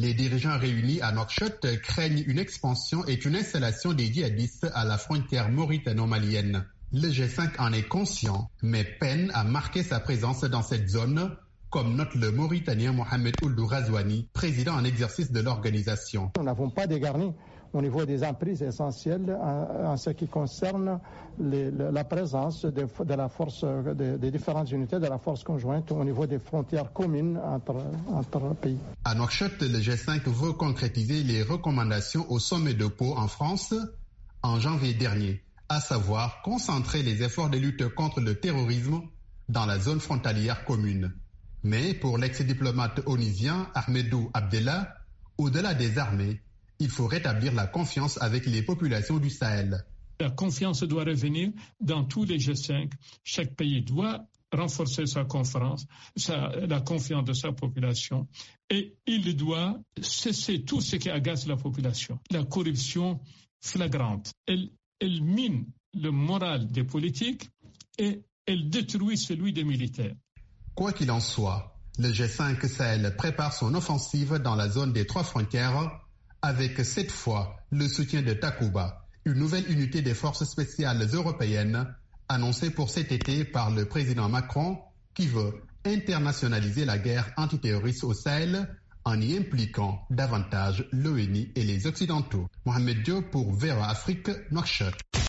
Les dirigeants réunis à Nouakchott craignent une expansion et une installation des djihadistes à la frontière mauritano-malienne. Le G5 en est conscient, mais peine à marquer sa présence dans cette zone, comme note le Mauritanien Mohamed Ould Ghazouani, président en exercice de l'organisation. Nous n'avons pas dégarni au niveau des emprises essentielles en ce qui concerne la présence de la force, des différentes unités de la force conjointe au niveau des frontières communes entre pays. À Nouakchott, le G5 veut concrétiser les recommandations au sommet de Pau en France en janvier dernier, à savoir concentrer les efforts de lutte contre le terrorisme dans la zone frontalière commune. Mais pour l'ex-diplomate onusien Ahmedou Abdellah, au-delà des armées, il faut rétablir la confiance avec les populations du Sahel. La confiance doit revenir dans tous les G5. Chaque pays doit renforcer sa confiance de sa population et il doit cesser tout ce qui agace la population. La corruption flagrante, elle mine le moral des politiques et elle détruit celui des militaires. Quoi qu'il en soit, le G5 Sahel prépare son offensive dans la zone des 3 frontières avec cette fois le soutien de Takuba, une nouvelle unité des forces spéciales européennes annoncée pour cet été par le président Macron qui veut internationaliser la guerre antiterroriste au Sahel en y impliquant davantage l'ONU et les Occidentaux. Mohamed Diop pour Vera Afrique, Nouakchott.